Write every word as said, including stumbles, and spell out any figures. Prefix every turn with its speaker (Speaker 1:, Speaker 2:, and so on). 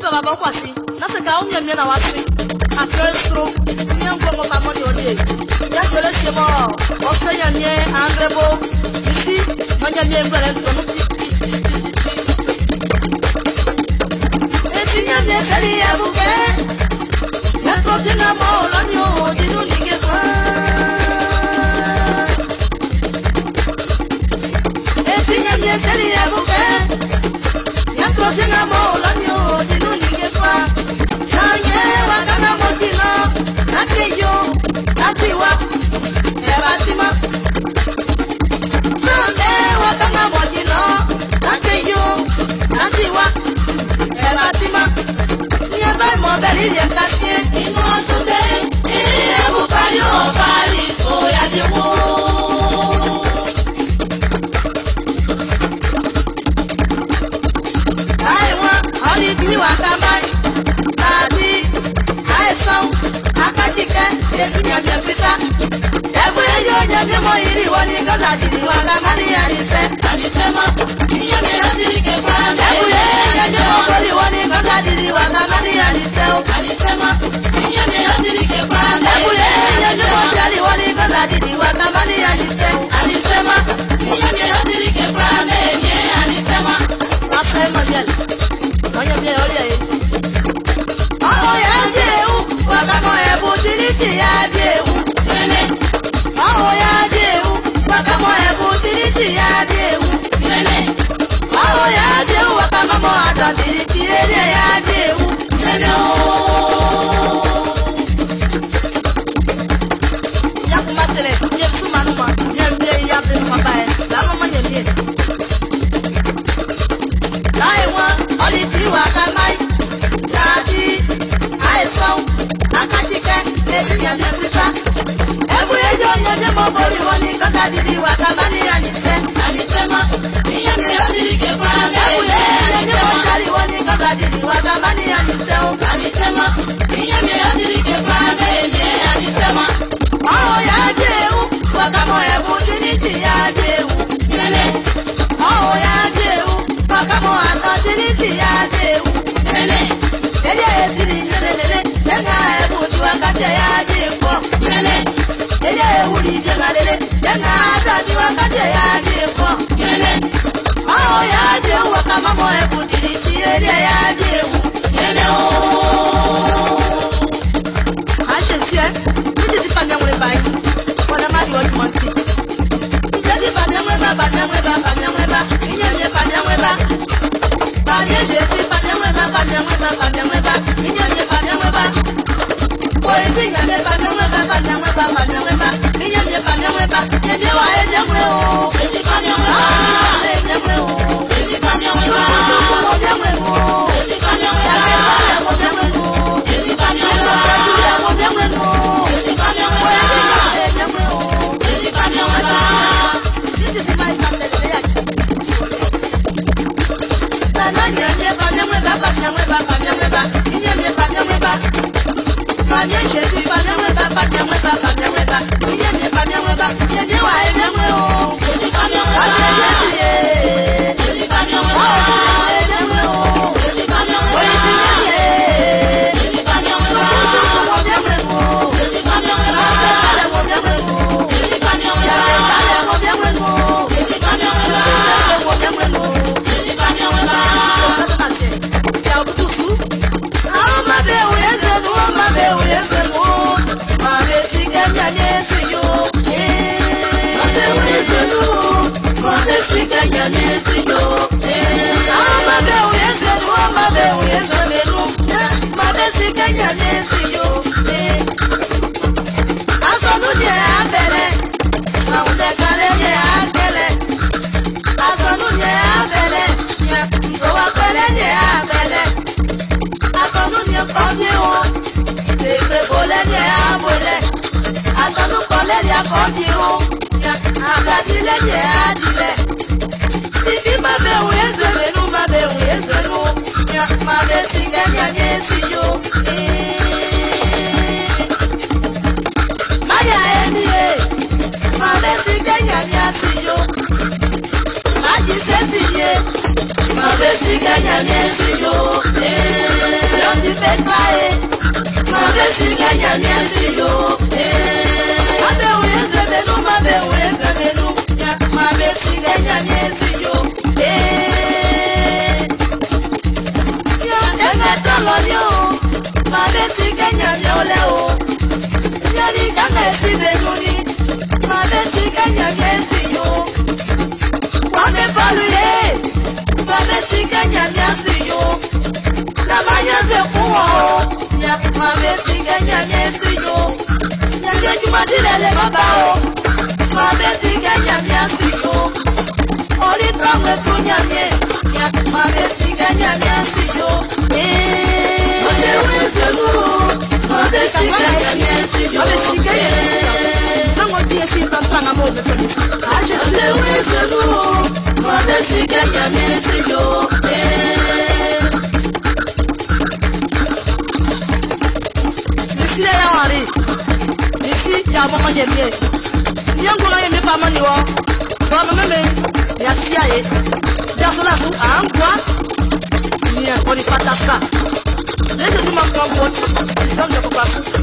Speaker 1: baba bakwasi na se ka onye me na wasi afrestro ni ngo ngo pa mo ni ode ya jole se mo o fe ya nye andrebo isi mo nya nye ngere so no e ti nya nye seri ya buke ya ko ti na mo lo ni o di nu ni ge fa e ti nya nye seri ya buke ya ko ti na mo lo ni o di nu ni ge fa ya ye wa kana mo ti no ati yo ati wa e ba ti mo Sunde wa kana mo ti no ati yo ati wa e ba ti mo ni ba mo beri ya ka ti inu sunde e bu pari o pari so ya di wo ai wa ali ti wa ka mai ati ai so akatike e ti ya je pita e bu yo je ti mo iri wo ni ka ti ni wa ka mani ya ni se ani se mo ni ya me ya ti ke pa e bu yo je ti mo iri wo ni ka ti ni wa ka mani ya ni se o ani se mo ni ya me ya ti ke pa e bu yo je ti mo iri wo ni ka ti ni wa ka mani ya ni se ani se mo ni ya me ya ti ke pa me ni ani se mo pa se mo yel mo ya me ori e oh ya je u wa ka mo e bu ti ni ti ya je u nene oh ya je u wa ka mo e bu ti ni ti ya je u nene oh ya je u wa ka mo ado ti ni ti ya je u nene oh ya kuma tere ye su manu ma ye ye ya be ma ba e la no ma ye ye lai wa oli ti wa ka mai tati ai so akatike e ti ya me pita e bu ye yo ye je mo bori woni ka ta di wa ka mani ani se ani se ma ni ya me ya ti ke pa e bu ye ye je mo tari woni ka ta di wa ka mani ani se o ani se ma ni ya me ya ti ke pa me ni ani se ma oh ya je u wa ka mo e bu ti ni ti ya je u nene oh ya je u wa ka mo ata ti ni ti ya je u nene ele e ti ni nene nene nena e bu ti wa ka je ya je po nene ele e wu ni je na lele nena ata ti wa ka je ya je po nene oh ya je u wa ka mo e bu ti ni ti ele ya je u nene oh ashe sie ni ti pa me wole bai ona ma di o mo ti jadi pa me wole ba pa me wole ba pa me wole ba ni je pa me wole ba pa ni je ti pa me wole ba pa me wole ba pa me wole ba ni je pa me wole ba oi ti ya ne pa me wole ba pa me wole ba pa me wole ba ni je pa me wole ba ni je wa e je mo o ti pa me wole ba e je mo o ti pa me wole ba o je mo o ti pa me wole ba o je mo o ti pa me wole ba o je mo o ti pa me wole ba e je mo o ti pa me wole ba this is my family ya na na ye ye pa me wole ba pa me wole ba pa me wole ba ni je pa me wole ba pa ni je ti pa me wole ba pa me wole ba pa me wole ba ni je pa me wole ba ni je wa e je mo o ti pa me wole ba ti pa me wole ba e je mo o ti pa me wole ba ti pa me wole ba o je mo o ti pa me wole ba o je mo o ti pa me wole ba o je mo o ti pa me wole ba o je mo o ti pa me wole ba ya o tu su ah ma be o ye se no ma be o ye se no ma be si ke nya nye si yo eh ma be o ye se no ma be si ke nya nye si yo eh ah ma be o ye se no ma be o ye se no ma be si ke nya nye si yo eh asonu je abele ma o de kale je abele asonu je abele ya o wa kale je abele asonu je kobi o se pe bole je abole asonu kole ya kobi o ya abadi le je adile Ibi ma be o yezo le nu ma be o yezo nu ya ma be singa ya yesi yo Maya eni e ma be singa ya yesi yo Ma ji se ti ye ma be singa ya yesi yo Kenya miezi yo. Mabe uweze menu, mabe uweze menu. Mabe si Kenya miezi yo. Enge tolo yo. Mabe si Kenya miole o. Yani kanga si menu ni. Mabe si Kenya miezi yo. Wame paluye. Mabe si Kenya miezi yo. La manya se kuwa o. Mabe si Kenya miezi yo. Nyanye jumadilele baba o. Mabe si Kenya miezi yo. Oli tramwe kunyanye. Mabe si Kenya miezi yo. Mabe wezelu. Mabe si Kenya miezi yo. Mabe si Kenya Sango tiye si tampanga mo betoni. Mabe wezelu. Mabe si Kenya miezi yo. Sile ya wari. Nisi ya mama jemie. Niyangu na yemi pa mani wo. So meme ya siya ye. Ya so la su angwa. Ni en koni pataka. Lese tu ma kwa kwa. Dom de kwa.